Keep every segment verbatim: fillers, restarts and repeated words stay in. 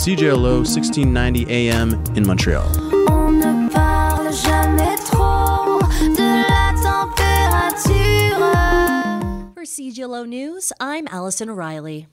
C J L O sixteen ninety A M in Montreal. On ne parle jamais trop de la température. For C J L O News, I'm Allison O'Reilly.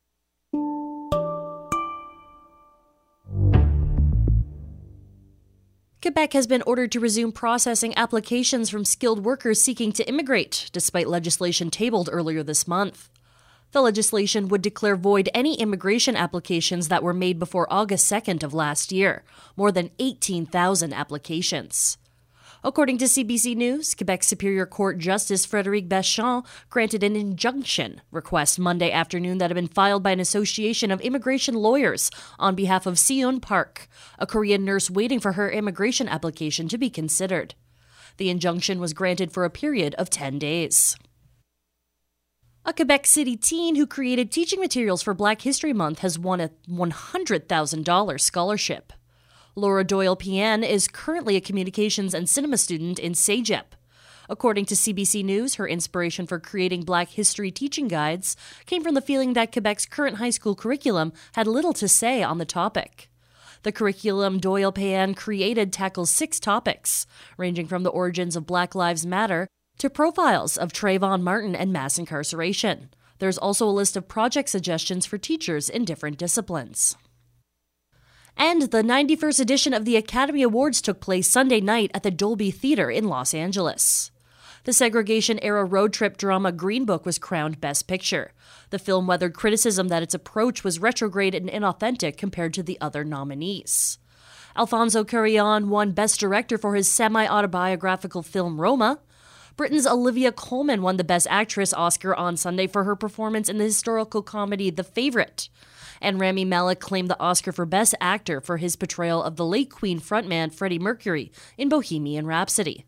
Quebec has been ordered to resume processing applications from skilled workers seeking to immigrate, despite legislation tabled earlier this month. The legislation would declare void any immigration applications that were made before August second of last year, more than eighteen thousand applications. According to C B C News, Quebec Superior Court Justice Frédéric Bachand granted an injunction request Monday afternoon that had been filed by an association of immigration lawyers on behalf of Seon Park, a Korean nurse waiting for her immigration application to be considered. The injunction was granted for a period of ten days. A Quebec City teen who created teaching materials for Black History Month has won a one hundred thousand dollars scholarship. Laura Doyle-Pienne is currently a communications and cinema student in CEGEP. According to C B C News, her inspiration for creating Black history teaching guides came from the feeling that Quebec's current high school curriculum had little to say on the topic. The curriculum Doyle-Pienne created tackles six topics, ranging from the origins of Black Lives Matter to profiles of Trayvon Martin and mass incarceration. There's also a list of project suggestions for teachers in different disciplines. And the ninety-first edition of the Academy Awards took place Sunday night at the Dolby Theatre in Los Angeles. The segregation-era road trip drama Green Book was crowned Best Picture. The film weathered criticism that its approach was retrograde and inauthentic compared to the other nominees. Alfonso Cuarón won Best Director for his semi-autobiographical film Roma. Britain's Olivia Colman won the Best Actress Oscar on Sunday for her performance in the historical comedy The Favourite. And Rami Malek claimed the Oscar for Best Actor for his portrayal of the late Queen frontman Freddie Mercury in Bohemian Rhapsody.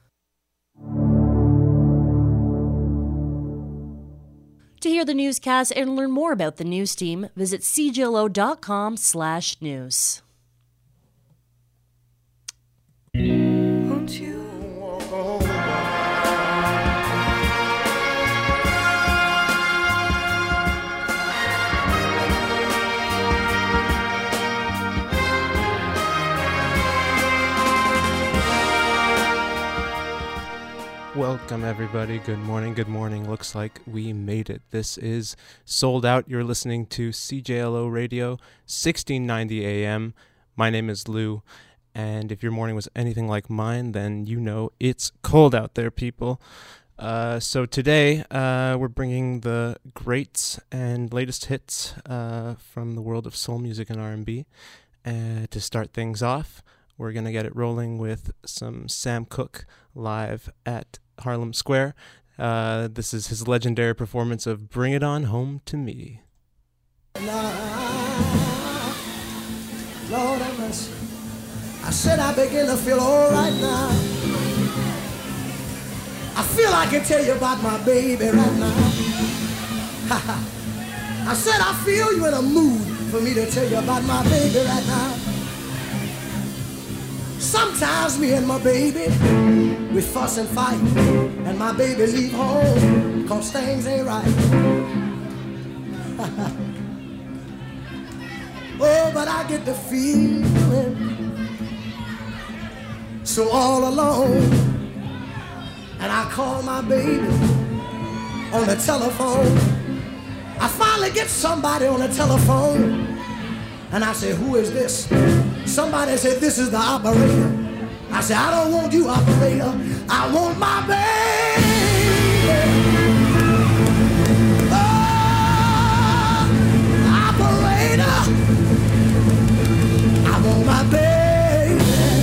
To hear the newscast and learn more about the news team, visit c j l o dot com slash news. Won't you walk on? Welcome, everybody. Good morning. Good morning. Looks like we made it. This is Sold Out. You're listening to C J L O Radio, sixteen ninety A M. My name is Lou, and if your morning was anything like mine, then you know it's cold out there, people. Uh, so today, uh, we're bringing the greats and latest hits uh, from the world of soul music and R and B. Uh, to start things off, we're going to get it rolling with some Sam Cooke live at Harlem Square. Uh, this is his legendary performance of Bring It On Home to Me. Now, Lord have mercy. I said I begin to feel all right now. I feel I can tell you about my baby right now. I said I feel you in a mood for me to tell you about my baby right now. Sometimes me and my baby, we fuss and fight, and my baby leave home, cause things ain't right. Oh, but I get the feeling so all alone, and I call my baby on the telephone. I finally get somebody on the telephone, and I say, who is this? Somebody said, this is the operator. I said, I don't want you, operator. I want my baby. Oh, operator. I want my baby.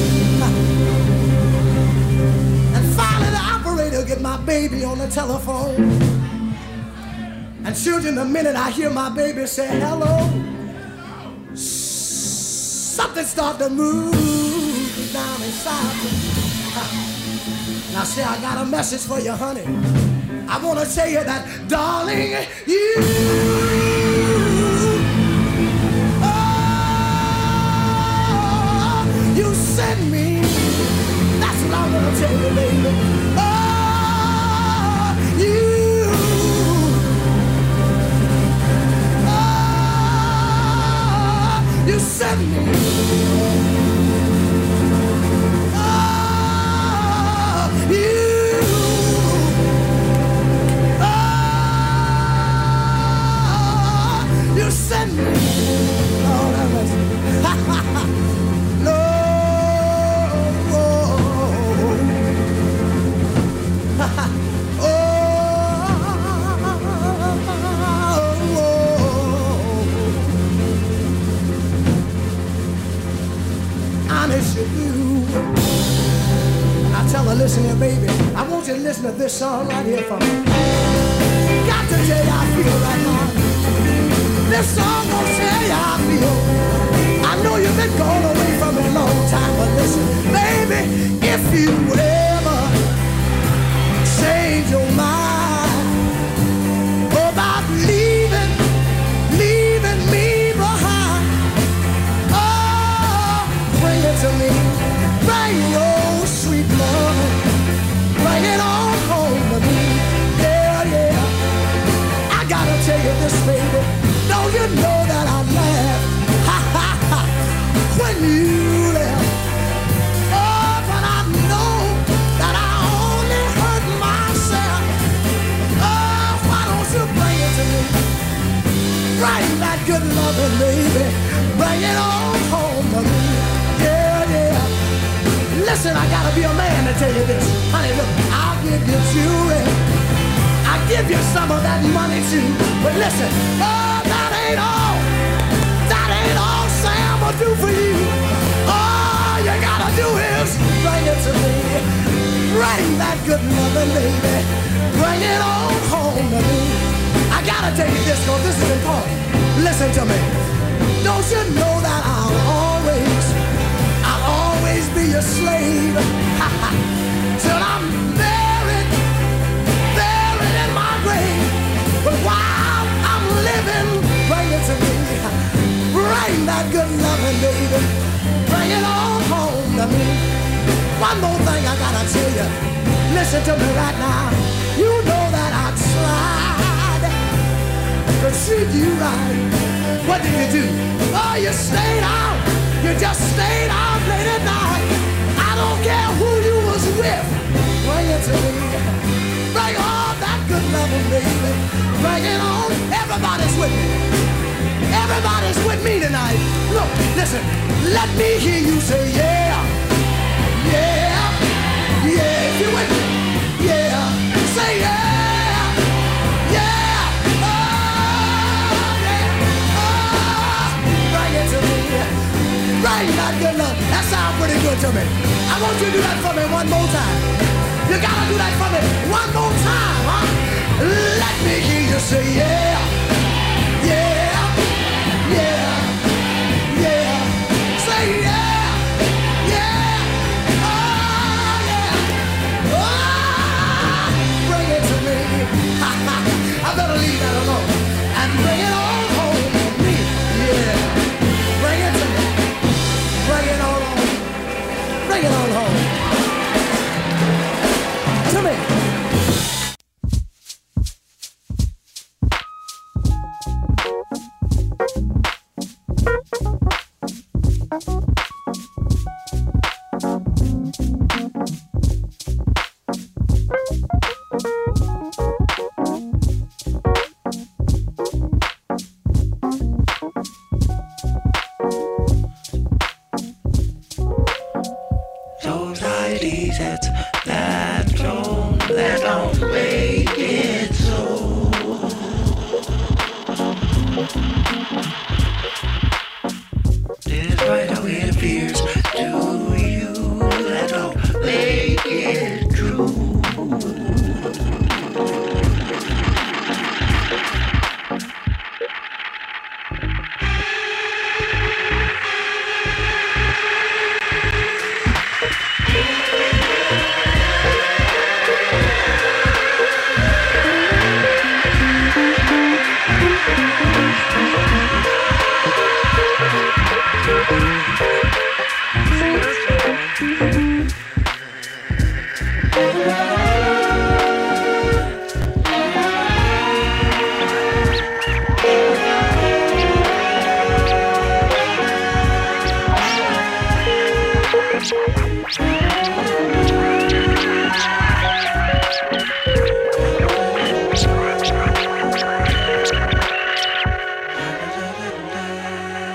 And finally the operator get my baby on the telephone. And children, the minute I hear my baby say hello, something start to move down inside me. Now say I got a message for you, honey. I want to tell you that, darling, you, oh, you sent me. That's what I want to tell you, baby. Oh, you, oh, you set me. Oh, you. Oh, you set me. Oh, that was. No. Honest you. I tell her, listen here, baby. I want you to listen to this song right here for me. Got to tell you how I feel right now. This song gonna tell you how I feel. I know you've been gone away from me a long time, but listen, baby, if you ever change your mind about leaving, leaving me behind, oh, bring it to me, bring your sweet love, bring it on home to me, yeah, yeah. I gotta tell you this, baby, don't you know that I laughed, ha, ha, ha, when you left, oh, but I know that I only hurt myself, oh, why don't you bring it to me, bring that good loving, baby, bring it on home to me, yeah, yeah. Listen, I gotta be a man to tell you this, honey, look, I'll give you jewelry, I'll give you some of that money too, but listen, oh, that ain't all, that ain't all Sam will do for you, all you gotta do is bring it to me, bring that good loving, baby, bring it on home to me. I gotta tell you this, cause this is important, listen to me, don't you know that I'll always, I'll always be your slave, till I'm buried, buried in my grave, but while I'm living, bring it to me, bring that good loving, baby, bring it on home to me. One more thing I gotta tell you, listen to me right now, you know that I tried to treat you right, what did you do? Oh, you stayed out, you just stayed out late at night, I don't care who you was with, bring it to me, bring all that good loving, baby, bring it on, everybody's with me, everybody's with me tonight, look, listen, let me hear you say yeah, yeah, yeah, if you with me, yeah, say yeah, yeah, oh, yeah, oh, bring it to me, bring that good love, that sounds pretty good to me, I want you to do that for me one more time, you gotta do that for me one more time, huh, let me hear you say yeah, yeah, yeah, yeah, say yeah, yeah, oh, yeah, oh, bring it to me, I better leave that alone, and bring it on home to me, yeah, bring it to me, bring it on home, bring it on home, to me. Those I Ds that that don't that don't make it so. Despite how it appears to you, that don't make it true.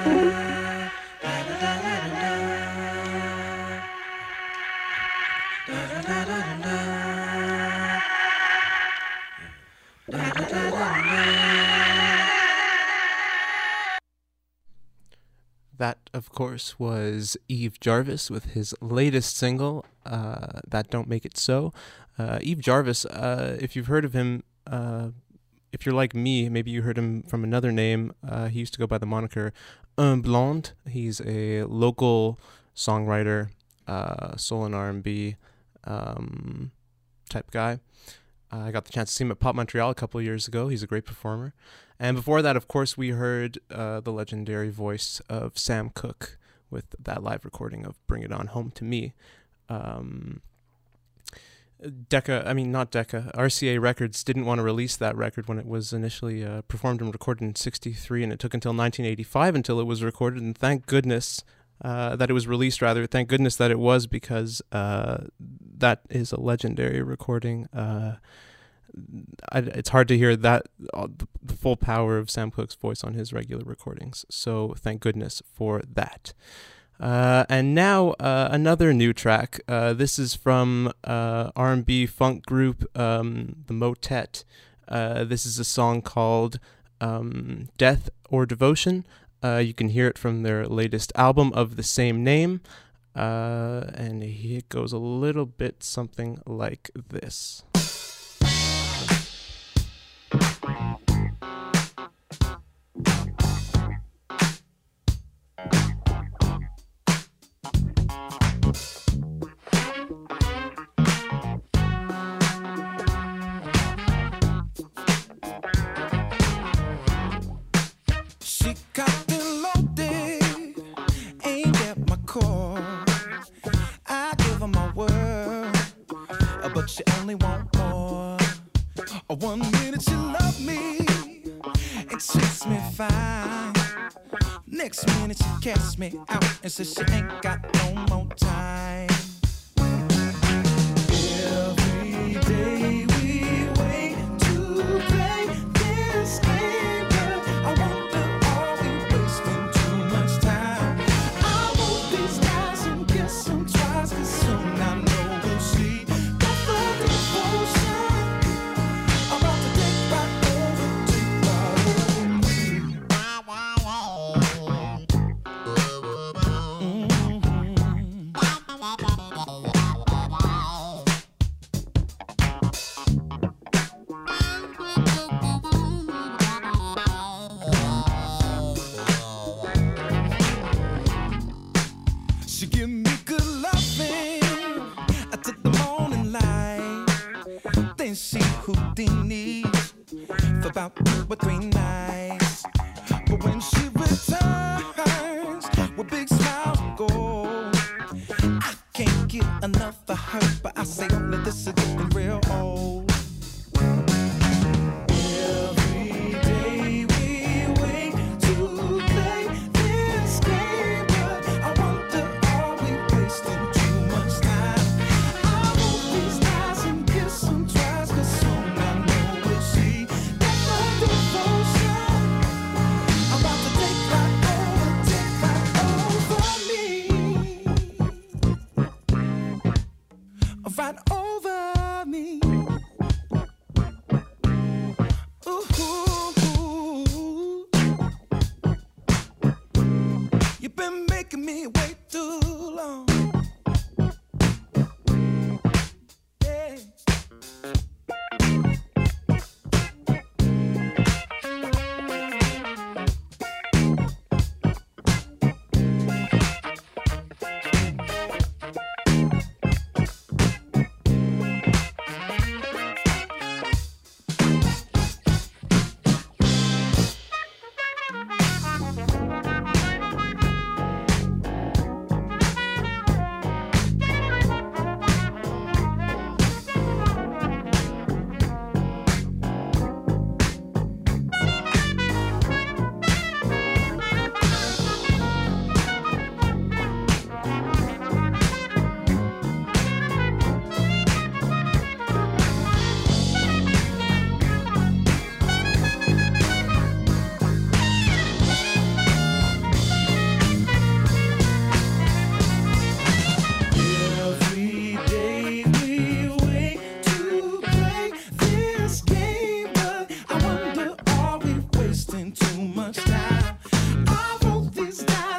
That, of course, was Eve Jarvis with his latest single, uh, That Don't Make It So. Uh, Eve Jarvis, uh, if you've heard of him, uh, if you're like me, maybe you heard him from another name. Uh, he used to go by the moniker Un Blonde. He's a local songwriter, uh, soul and R and B um, type guy. Uh, I got the chance to see him at Pop Montreal a couple of years ago. He's a great performer. And before that, of course, we heard uh, the legendary voice of Sam Cooke with that live recording of Bring It On Home to Me. Um, Decca, I mean, not Decca, R C A Records didn't want to release that record when it was initially uh, performed and recorded in sixty-three, and it took until nineteen eighty-five until it was recorded, and thank goodness uh, that it was released, rather. Thank goodness that it was, because uh, that is a legendary recording. Uh, I, it's hard to hear that uh, the, the full power of Sam Cooke's voice on his regular recordings. So thank goodness for that. Uh, and now uh, another new track. Uh, this is from uh, R and B funk group um, The Motet. Uh, this is a song called um, Death or Devotion. Uh, you can hear it from their latest album of the same name. Uh, and it goes a little bit something like this. She got me loaded, aimed at my core. I give her my word, but she only want more. One minute she love me and treats me fine. Next minute she casts me out and says she ain't got no more time. Every day we wait to play this game, but I wonder, are we wasting too much time? I want these guys and kiss them twice, 'cause soon I know we'll see that the devotion about to take right over, take right over me. She give me good loving to the morning light. Then she Houdini's for about two or three nights. But when she returns with big smiles and gold, I can't get enough of her, but I say only this is getting real old. Every day we wait to play this game, but I wonder, are we wasting too much time? I want these guys and kiss them twice, 'cause soon I know we'll see that the devotion about to take right over, take right over me. Right over me. Ooh, you've been making me wait too long. Yeah.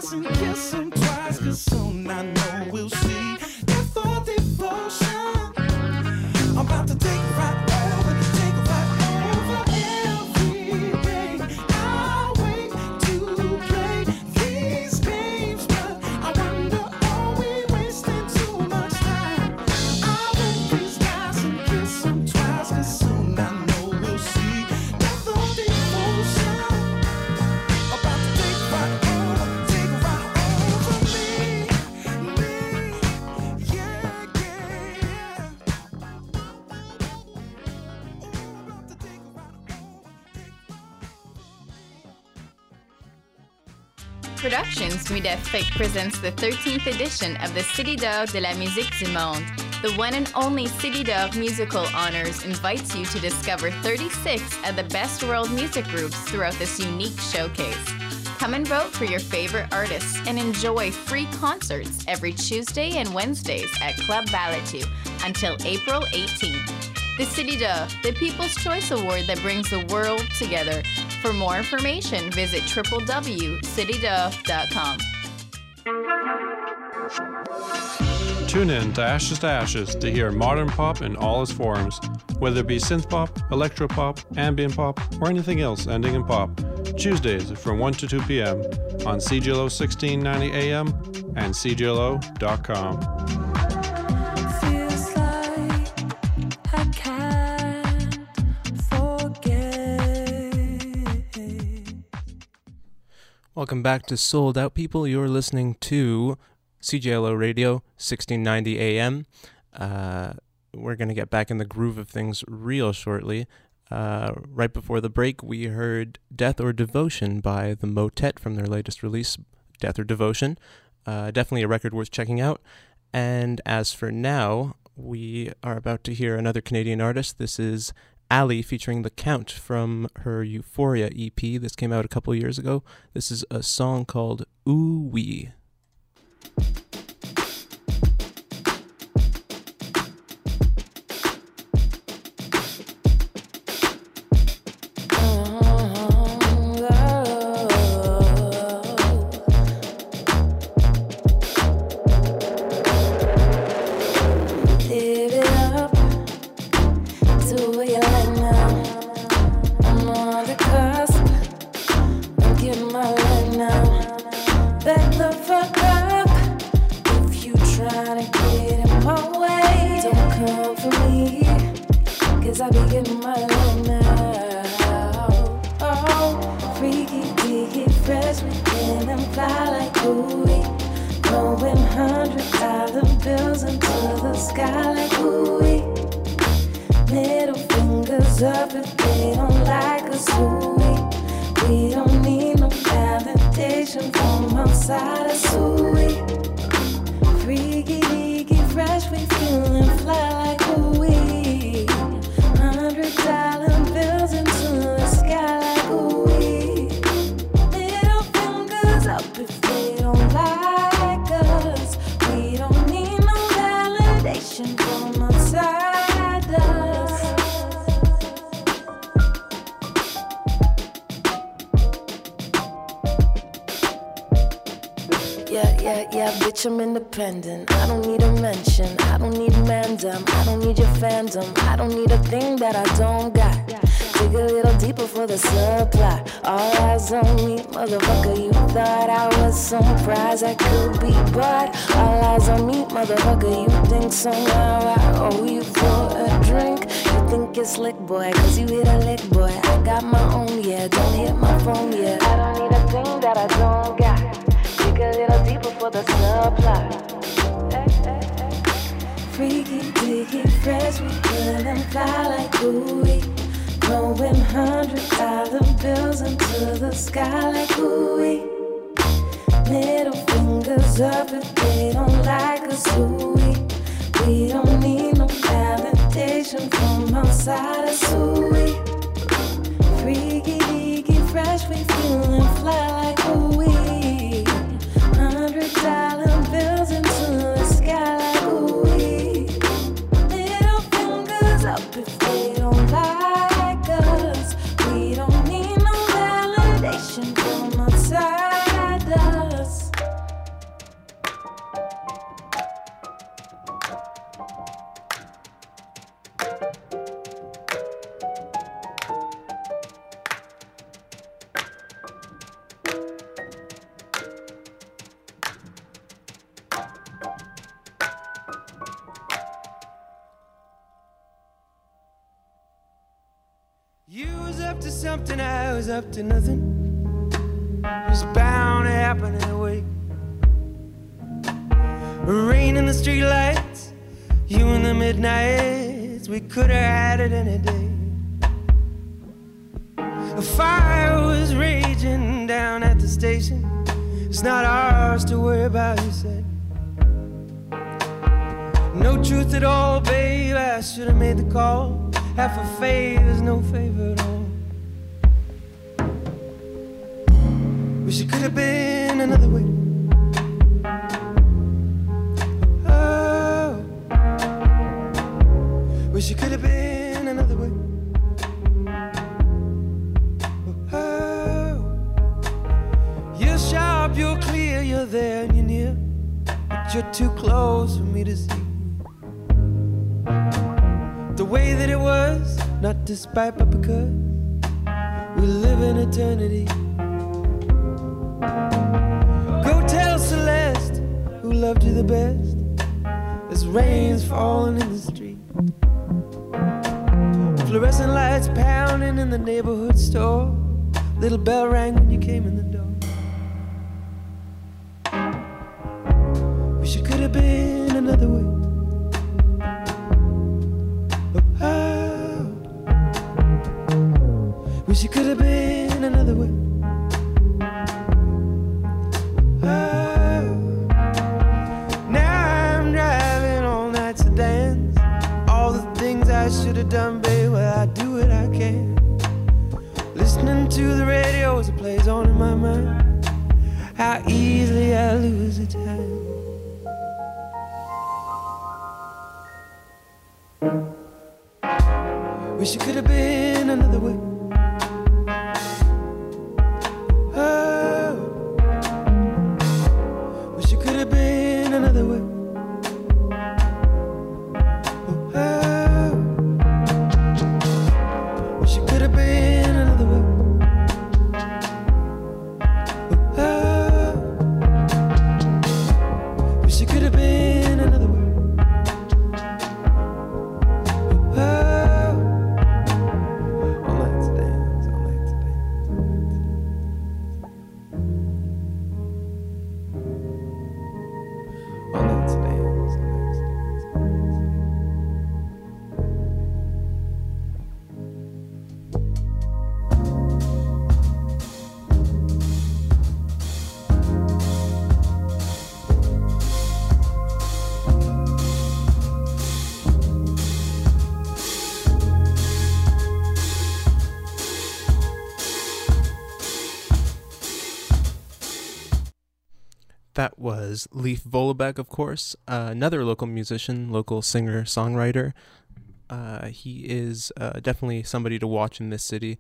dance and kiss them twice, cause soon I know we'll see death or devotion. I'm about to take a ride over, take a ride over everything. I'll wait to play these games, but I wonder, are we wasting too much time? I'll let these guys and kiss them twice, cause soon I know we'll see death or devotion. About to take a ride over, take a ride over me, me, yeah, yeah, yeah. Productions Mudafiq presents the thirteenth edition of the City d'Or de la Musique du Monde. The one and only City d'Or Musical Honors invites you to discover thirty-six of the best world music groups throughout this unique showcase. Come and vote for your favorite artists and enjoy free concerts every Tuesday and Wednesdays at Club Balatou until April eighteenth. The City d'Or, the People's Choice Award that brings the world together. For more information, visit w w w dot city d'or dot com. Tune in to Ashes to Ashes to hear modern pop in all its forms, whether it be synth pop, electro pop, ambient pop, or anything else ending in pop. Tuesdays from one to two p.m. on C G L O sixteen ninety A M and c g l o dot com. Feels like I can't forget. Welcome back to Sold Out People. You're listening to C J L O Radio, sixteen ninety A M. Uh, we're going to get back in the groove of things real shortly. Uh, right before the break, we heard Death or Devotion by the Motet from their latest release, Death or Devotion. Uh, definitely a record worth checking out. And as for now, we are about to hear another Canadian artist. This is Ali featuring The Count from her Euphoria E P. This came out a couple years ago. This is a song called Ooh Wee. I'm independent, I don't need a mention, I don't need mandem, I don't need your fandom, I don't need a thing that I don't got. Dig a little deeper for the supply. All eyes on me, motherfucker, you thought I was some prize I could be bought. All eyes on me, motherfucker, you think somehow I owe you for a drink. You think you're slick, boy, cause you hit a lick, boy. I got my own, yeah, don't hit my phone, yeah. I don't need a thing that I don't got. Dig a little deeper for the supply. Freaky, diggy, fresh, we feelin' fly like ooey. Throwing hundred dollar bills into the sky like ooey. Middle fingers up if they don't like us ooey. We don't need no validation from outside us ooey. Freaky, diggy, fresh, we feelin' fly like ooey. Hundred dollar bills into the sky like ooey. Middle fingers up if they don't like us. We don't need no validation from outside us. up to something, I was up to nothing. It was bound to happen anyway. Rain in the streetlights, you in the midnights, we could have had it any day. A fire was raging down at the station. It's not ours to worry about, you said. No truth at all, babe, I should have made the call. Half a favor's no favor at all. Wish it could have been another way. Oh, wish it could have been another way. You're sharp, you're clear, you're there and you're near, but you're too close for me to see the way that it was, not despite but because we live in eternity. Go tell Celeste, who loved you the best, there's rain's falling in the street, fluorescent lights pounding in the neighborhood store, little bell rang when you came in the door. Wish it could have been another way. Oh, wish it could have been another way. Oh, now I'm driving all night sedans. All the things I should have done, babe, well, I do what I can. Listening to the radio as it plays on in my mind. How easily I lose the time. Wish it could have been another way. Oh, wish it could have been another way. Oh, wish it could have been another way. Oh, wish it could have been another way. That was Leif Vollebeck, of course, uh, another local musician, local singer, songwriter. Uh, he is uh, definitely somebody to watch in this city.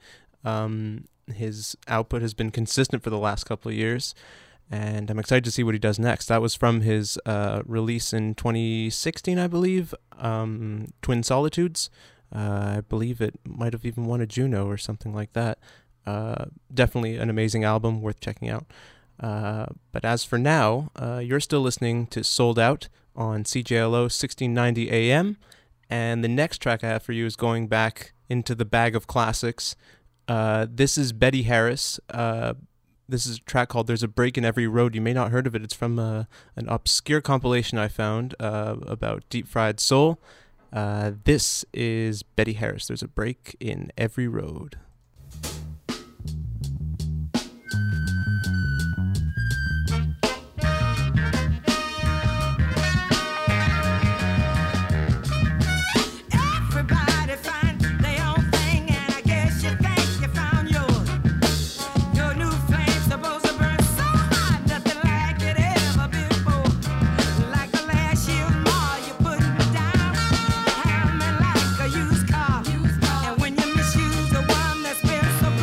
Um, his output has been consistent for the last couple of years, and I'm excited to see what he does next. That was from his uh, release in twenty sixteen, I believe, um, Twin Solitudes. Uh, I believe it might have even won a Juno or something like that. Uh, definitely an amazing album, worth checking out. Uh, but as for now, uh, you're still listening to Sold Out on C J L O sixteen ninety A M, and the next track I have for you is going back into the bag of classics. Uh, this is Betty Harris. Uh, this is a track called There's a Break in Every Road. You may not have heard of it. It's from uh, an obscure compilation I found uh, about deep fried soul. Uh, this is Betty Harris. There's a break in every road. Used car, and when you misuse the one that's been so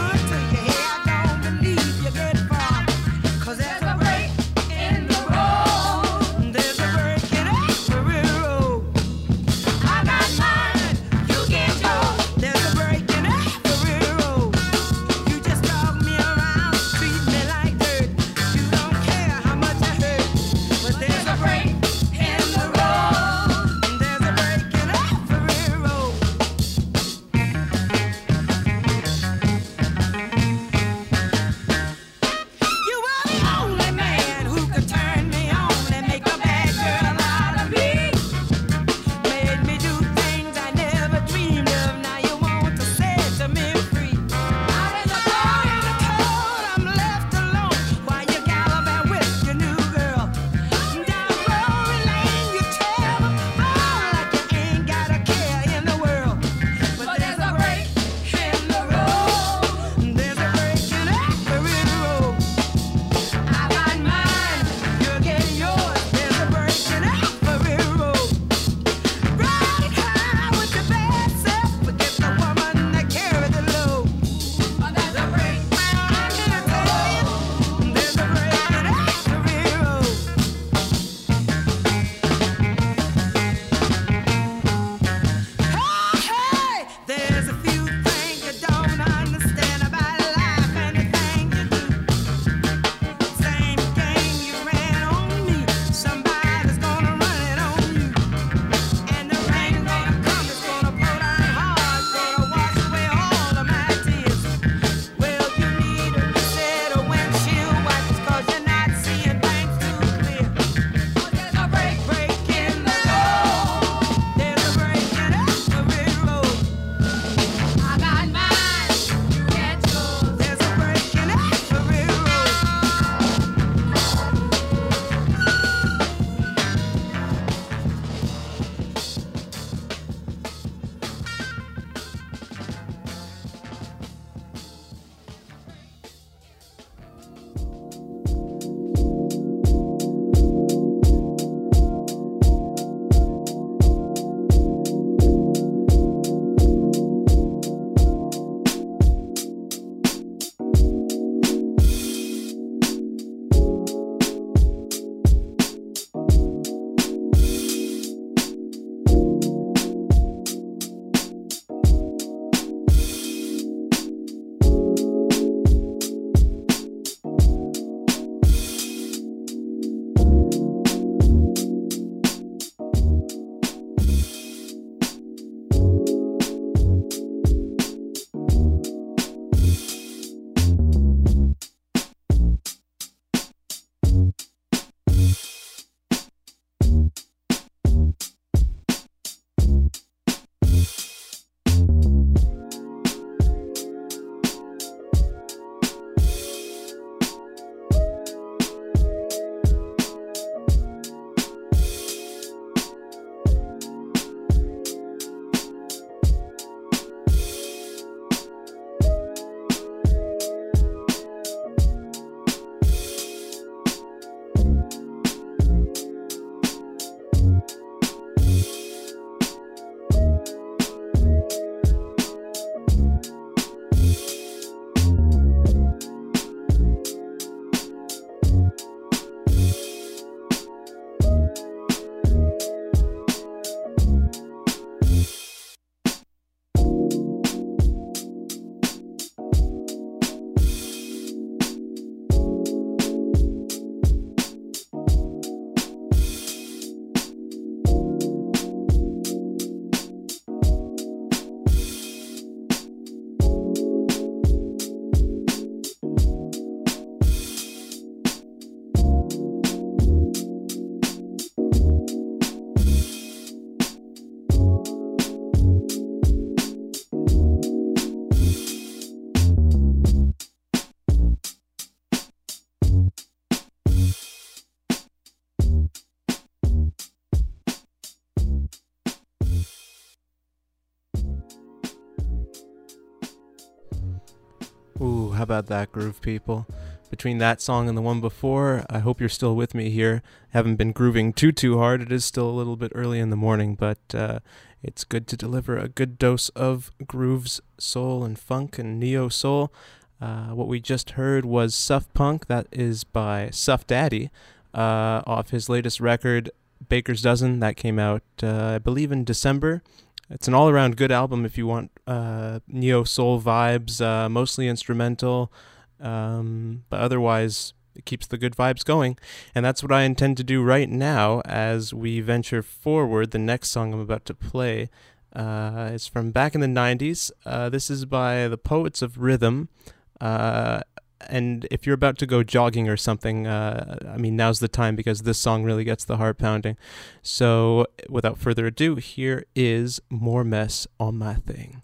Ooh, how about that groove, people? Between that song and the one before, I hope you're still with me here. Haven't been grooving too, too hard. It is still a little bit early in the morning, but uh, it's good to deliver a good dose of grooves, soul, and funk, and neo-soul. Uh, what we just heard was Suff Punk. That is by Suff Daddy, uh, off his latest record, Baker's Dozen. That came out, uh, I believe, in December. It's an all-around good album if you want uh, neo-soul vibes, uh, mostly instrumental, um, but otherwise it keeps the good vibes going. And that's what I intend to do right now as we venture forward. The next song I'm about to play uh, is from back in the nineties. Uh, this is by the Poets of Rhythm. Uh, and if you're about to go jogging or something, uh, I mean, now's the time because this song really gets the heart pounding. So without further ado, here is More Mess on My Thing.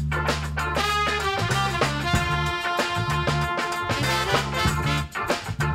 Thank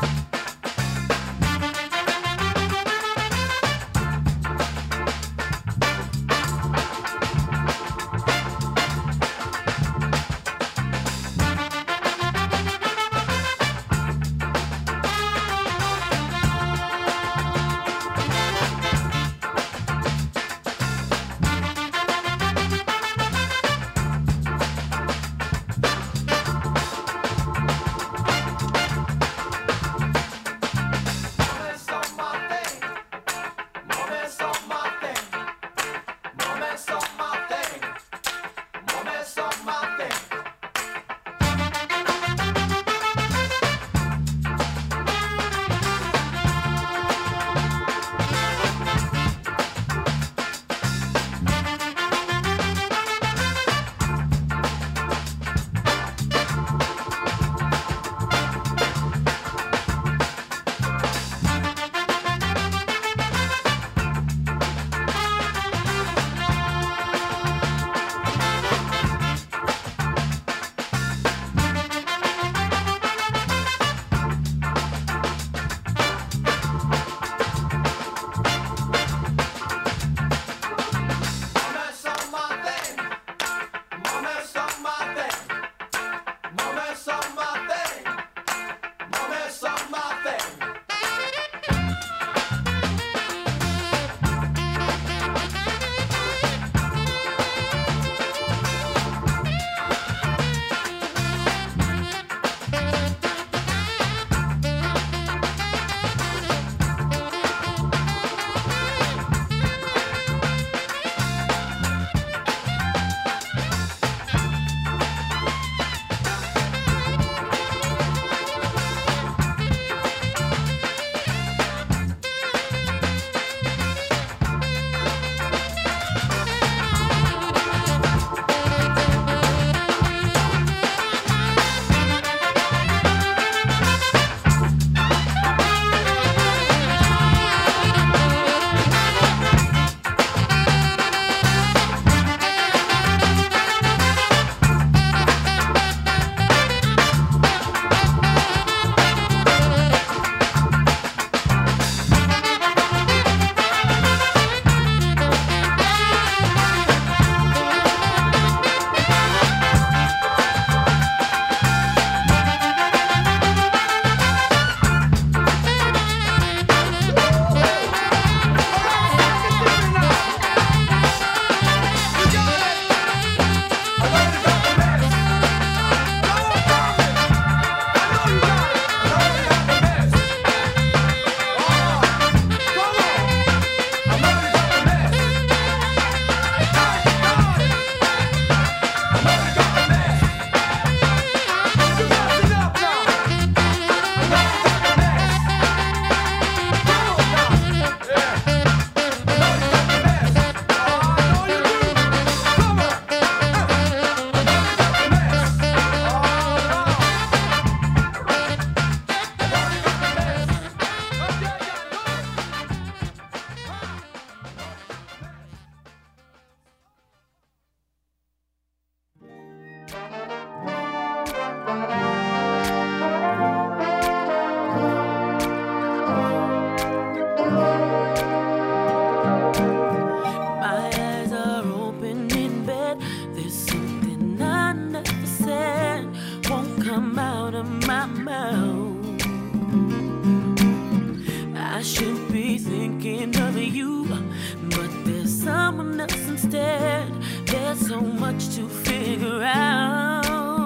someone else instead. There's so much to figure out.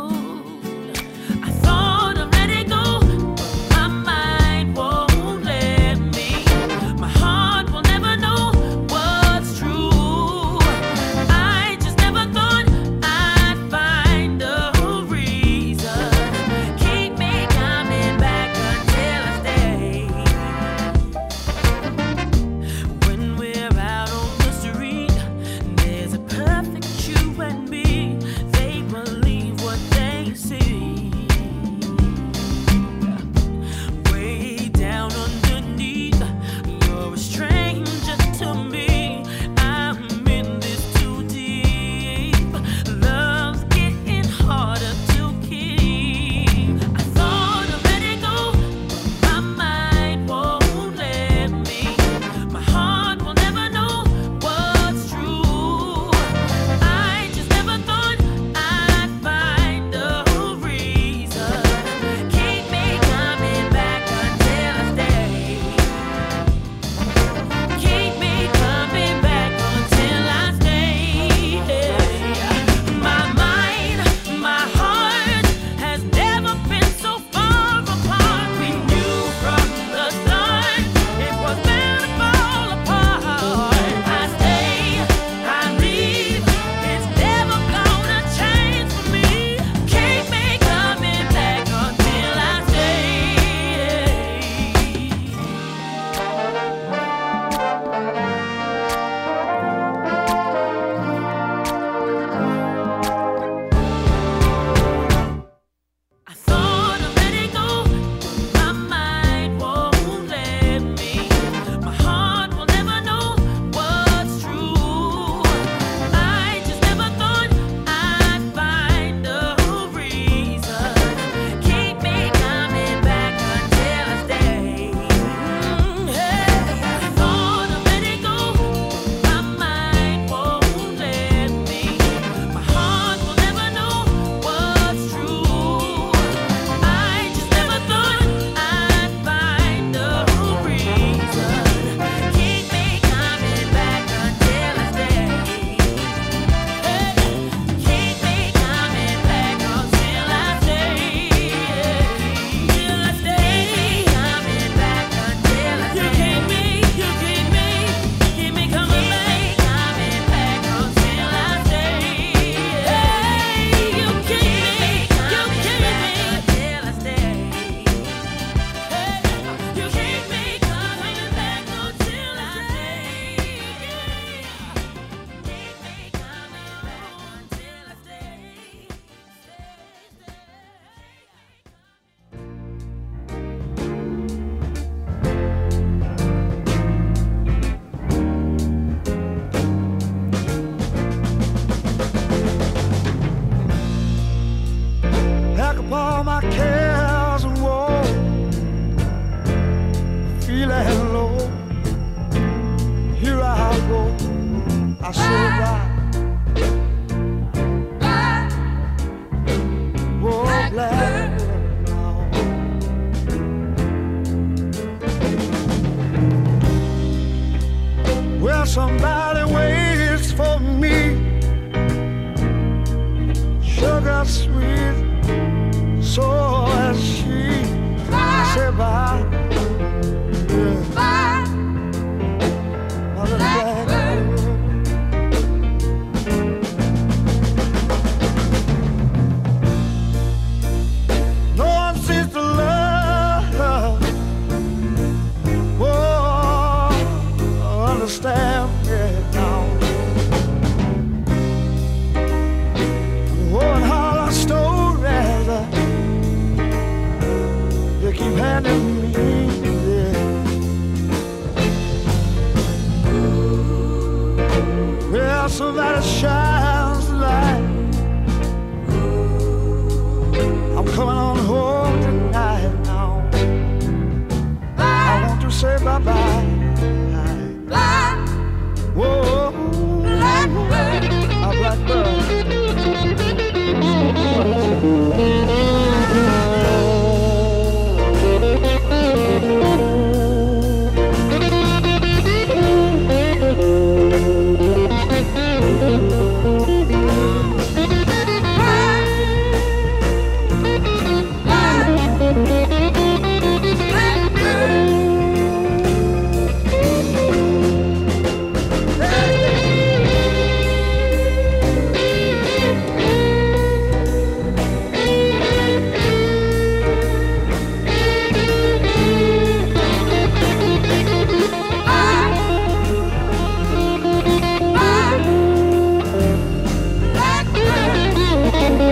I thought of letting go, but my mind won't let me. My heart will never know what's true. I just never thought I'd find a reason. Keep me coming back until I stay. When we're out on the street, there's a perfect you and me. They will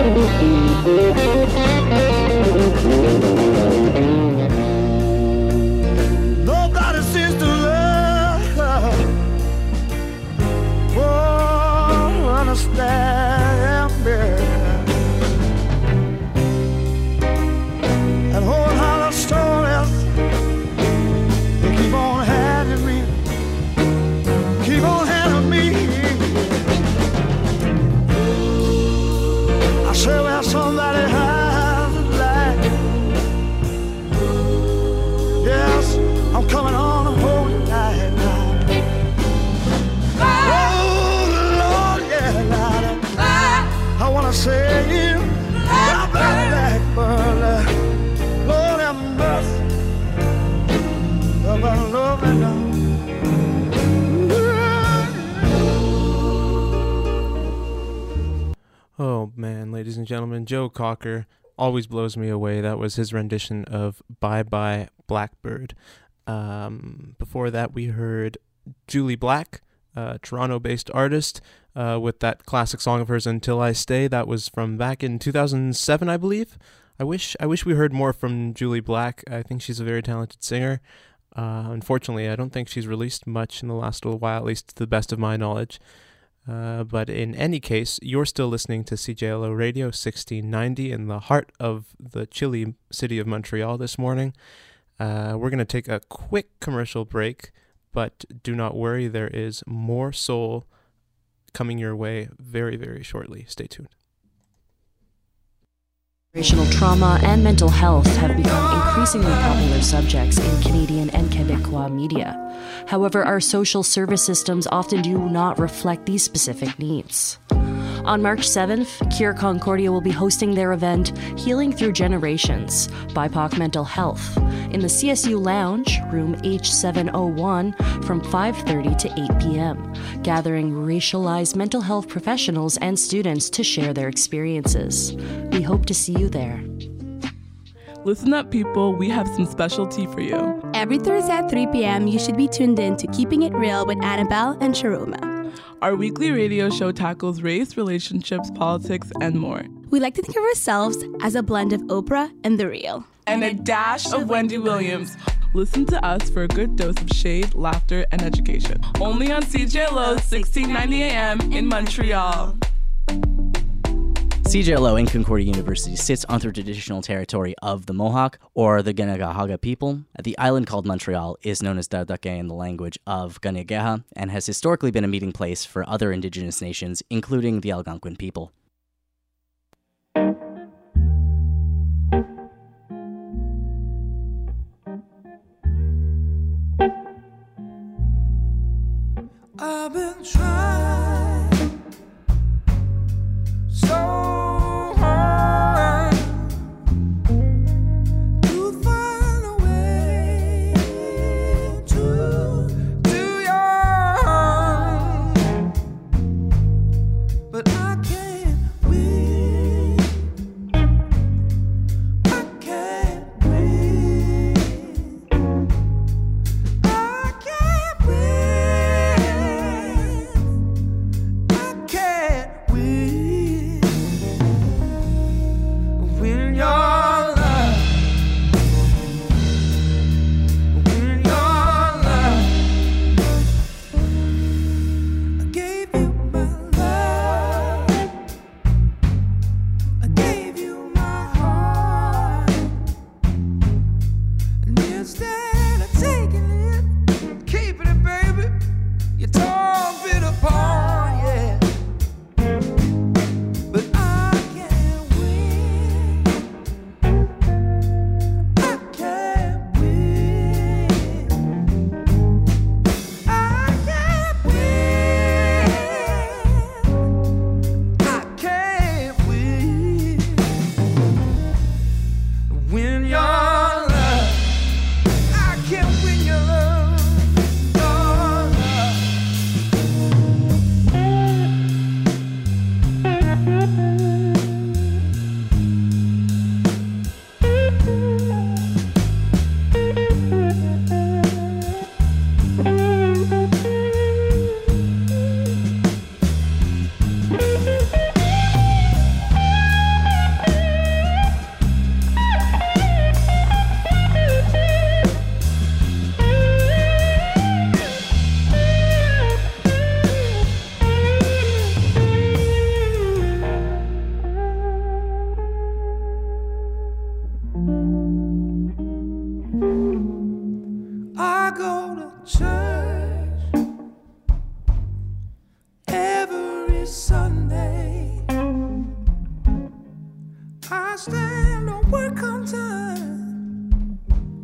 Nobody seems to love, oh, understand me. And whole lot of stories they keep on handing me, keep on handing me. I say well somebody has a light. Yes, I'm coming on a holy night now. Oh Lord, yeah, Lord, I wanna say you, I'm back, but Lord have mercy, love and love me now. Oh man, ladies and gentlemen, Joe Cocker always blows me away. That was his rendition of Bye Bye Blackbird. Um, before that, we heard Julie Black, a Toronto-based artist, uh, with that classic song of hers, Until I Stay. That was from back in two thousand seven, I believe. I wish I wish we heard more from Julie Black. I think she's a very talented singer. Uh, unfortunately, I don't think she's released much in the last little while, at least to the best of my knowledge. Uh, but in any case, you're still listening to C J L O Radio sixteen ninety in the heart of the chilly city of Montreal this morning. Uh, we're going to take a quick commercial break, but do not worry, there is more soul coming your way very, very shortly. Stay tuned. Generational trauma and mental health have become increasingly popular subjects in Canadian and Quebecois media. However, our social service systems often do not reflect these specific needs. On March seventh, Cure Concordia will be hosting their event, Healing Through Generations, B I P O C Mental Health, in the C S U Lounge, room H seven oh one, from five thirty to eight p.m., gathering racialized mental health professionals and students to share their experiences. We hope to see you there. Listen up, people. We have some special tea for you. Every Thursday at three p.m., you should be tuned in to Keeping It Real with Annabelle and Sharoma. Our weekly radio show tackles race, relationships, politics, and more. We like to think of ourselves as a blend of Oprah and The Real. And a dash of Wendy Williams. Listen to us for a good dose of shade, laughter, and education. Only on C J L O sixteen ninety A M in Montreal. C J L O in Concordia University sits on the traditional territory of the Mohawk, or the Ganagahaga people. The island called Montreal is known as Dardake in the language of Ganagaha, and has historically been a meeting place for other indigenous nations, including the Algonquin people. I've been trying so hard to find a way to do your harm, but I can't win. I can't win. I can't win. stand to work on time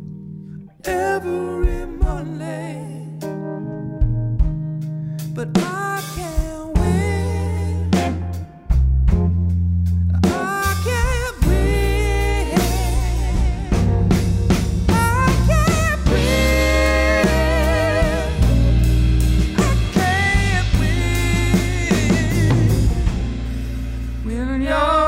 every Monday, but I can't win. I can't win. I can't win. I can't win. When you're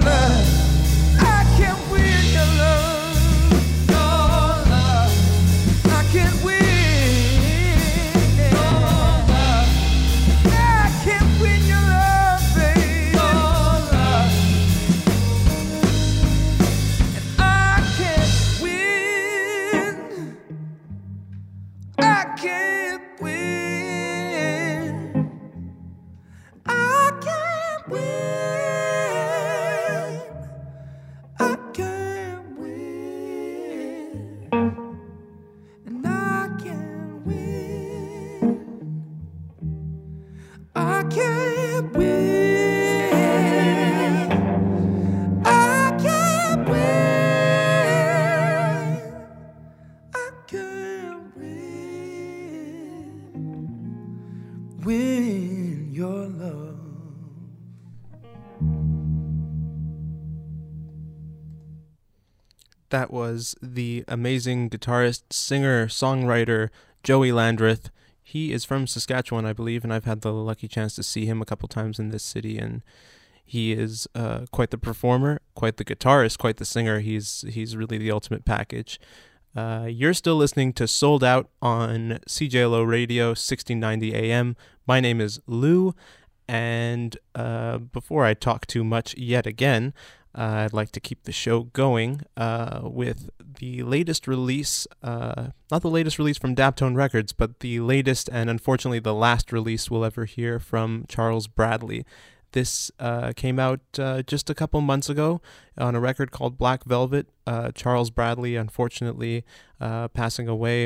win your love. That was the amazing guitarist, singer, songwriter Joey Landreth. He is from Saskatchewan, I believe, and I've had the lucky chance to see him a couple times in this city, and he is uh, quite the performer, quite the guitarist, quite the singer. He's he's really the ultimate package. Uh, you're still listening to Sold Out on C J L O Radio, sixteen ninety A M. My name is Lou, and uh, before I talk too much yet again, uh, I'd like to keep the show going uh, with the latest release, uh, not the latest release from Daptone Records, but the latest and unfortunately the last release we'll ever hear from Charles Bradley. This uh, came out uh, just a couple months ago on a record called Black Velvet. Uh, Charles Bradley, unfortunately, uh, passing away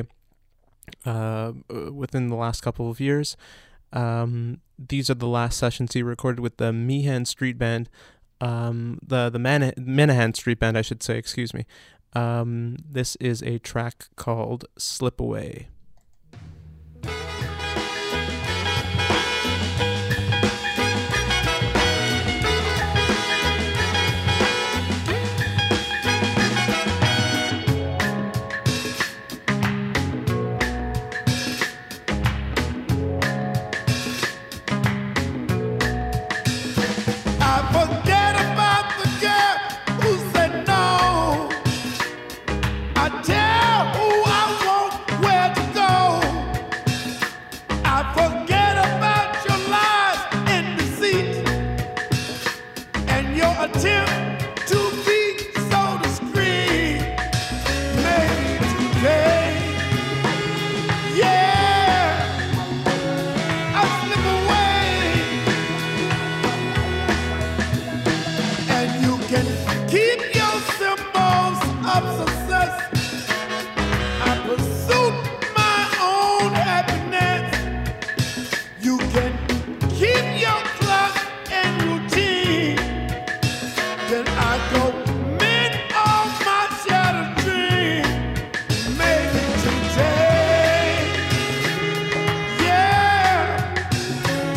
uh, within the last couple of years. Um, these are the last sessions he recorded with the Meehan Street Band, um, the the Man- Menahan Street Band, I should say. Excuse me. Um, this is a track called "Slip Away."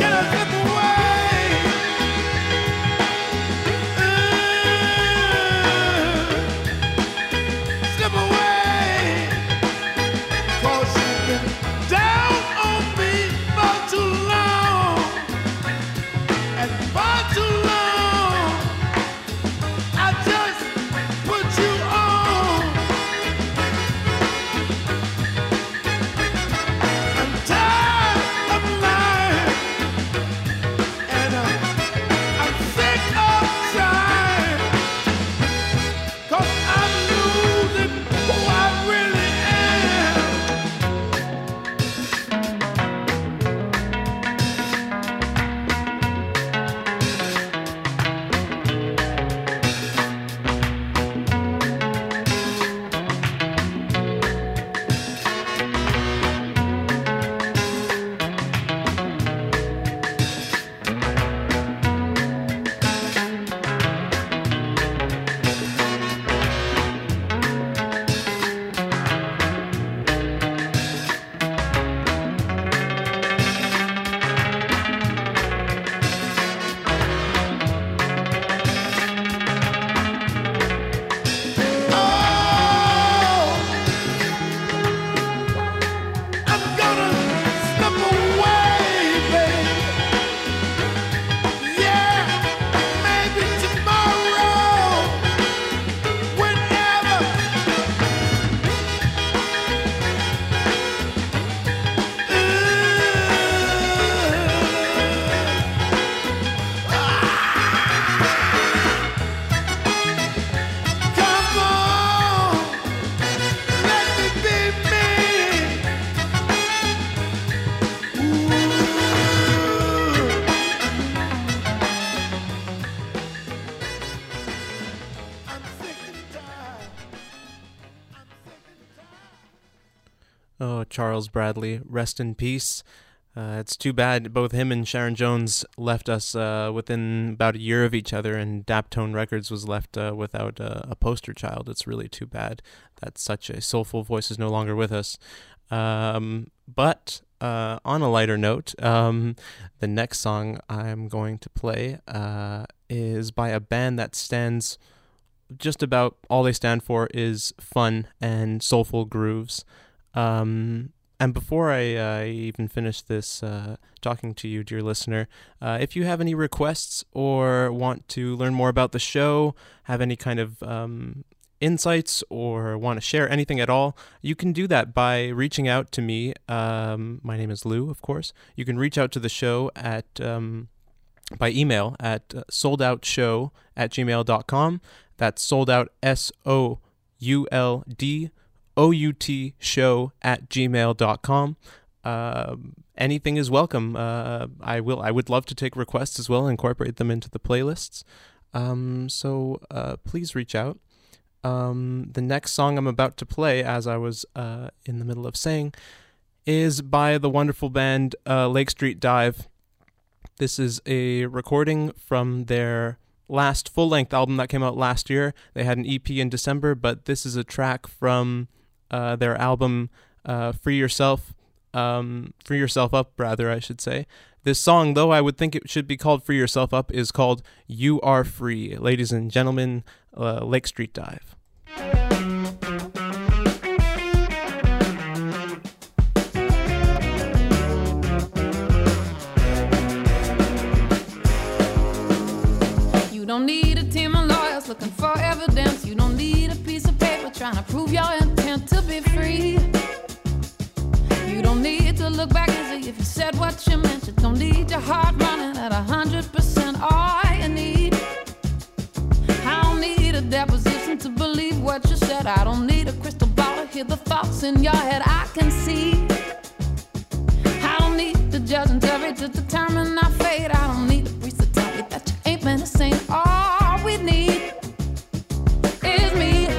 Slip away. Oh, Charles Bradley, rest in peace. Uh, it's too bad both him and Sharon Jones left us uh, within about a year of each other, and Daptone Records was left uh, without uh, a poster child. It's really too bad that such a soulful voice is no longer with us. Um, but uh, on a lighter note, um, the next song I'm going to play uh, is by a band that stands, just about all they stand for is fun and soulful grooves. Um, and before I uh, even finish this uh, talking to you, dear listener, uh, if you have any requests or want to learn more about the show, have any kind of um, insights or want to share anything at all, you can do that by reaching out to me. Um, my name is Lou, of course. You can reach out to the show at um, by email at uh, soldoutshow at gmail dot com. That's sold out, S O U L D O U T show at gmail dot com. Uh, anything is welcome. Uh, I will. I would love to take requests as well and incorporate them into the playlists. Um, so uh, please reach out. Um, the next song I'm about to play, as I was uh, in the middle of saying, is by the wonderful band uh, Lake Street Dive. This is a recording from their last full-length album that came out last year. They had an E P in December, but this is a track from uh, their album uh, Free Yourself, um, Free Yourself Up, rather, I should say. This song, though I would think it should be called Free Yourself Up, is called You Are Free. Ladies and gentlemen, uh, Lake Street Dive. You don't need a team of lawyers looking for evidence. You don't need a piece of paper trying to prove your intent to be free. You don't need to look back and see if you said what you meant. You don't need your heart running at a hundred percent. All you need, I don't need a deposition to believe what you said. I don't need a crystal ball to hear the thoughts in your head. I can see. I don't need the judge and jury to determine our fate. I don't need a priest to tell me that you ain't been a saint. All we need is me.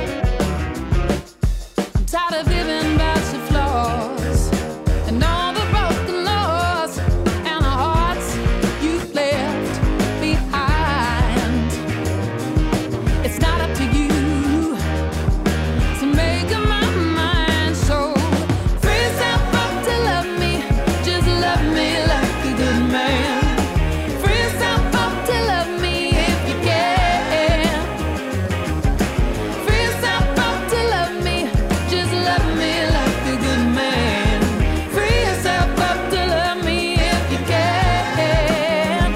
I'm tired of living by the flaws and all the broken laws and the hearts you've left behind. It's not up to you to make up my mind. So free yourself up to love me. Just love me like a good man. Free yourself up to love me if you can. Free yourself up to love me. Just love me like a good man. Free yourself up to love me if you can.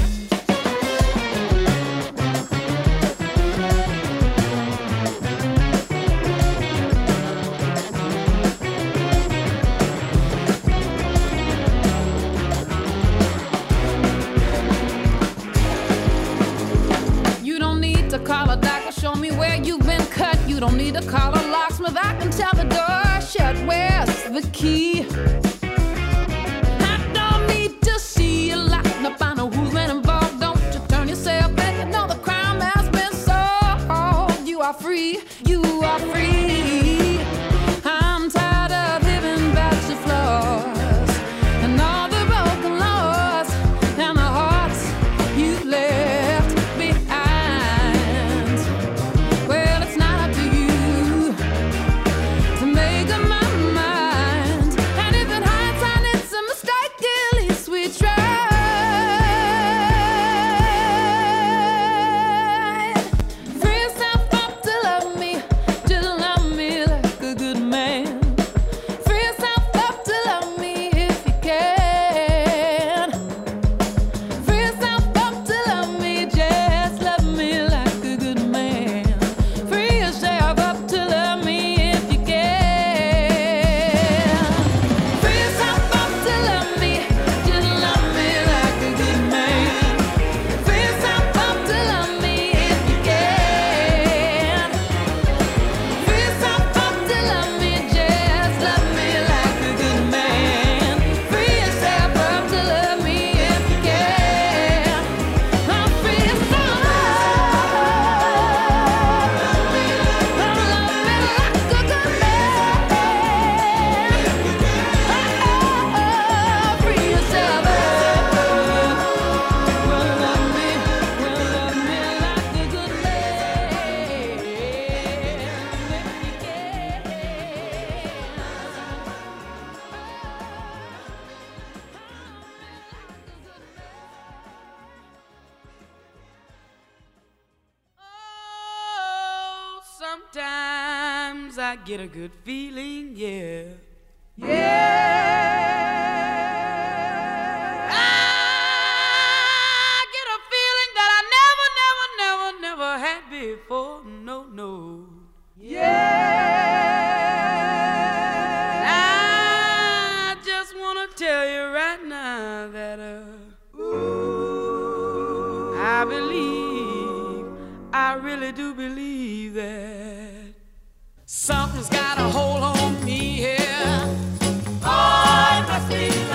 You don't need to call a doctor, show me where you've been cut. You don't need to call a locksmith, I can tell the door shut. Where's the key? I don't need to see you locked up. I know who's been involved. Don't you turn yourself in. You know the crime has been solved. You are free, you are free. I'm tired of living back to flaws and all the broken laws and the hearts you've left behind. Well, it's not up to you to make up my mind. And if in hindsight it's a mistake, at least we tried. Free yourself up to love me. Just love Sometimes I get a good feeling, yeah. Yeah. I get a feeling that I never, never, never, never had before. No, no. Yeah. I just want to tell you right now that uh, ooh, I believe, I really do believe that something's got a hold on me here. Oh, it must be love.